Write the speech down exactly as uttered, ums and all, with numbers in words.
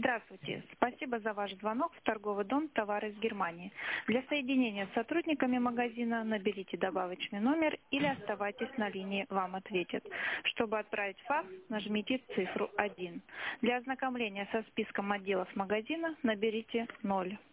Здравствуйте. Спасибо за ваш звонок в торговый дом «Товары из Германии». Для соединения с сотрудниками магазина наберите добавочный номер или оставайтесь на линии, вам ответят. Чтобы отправить факс, нажмите цифру один. Для ознакомления со списком отделов магазина наберите ноль.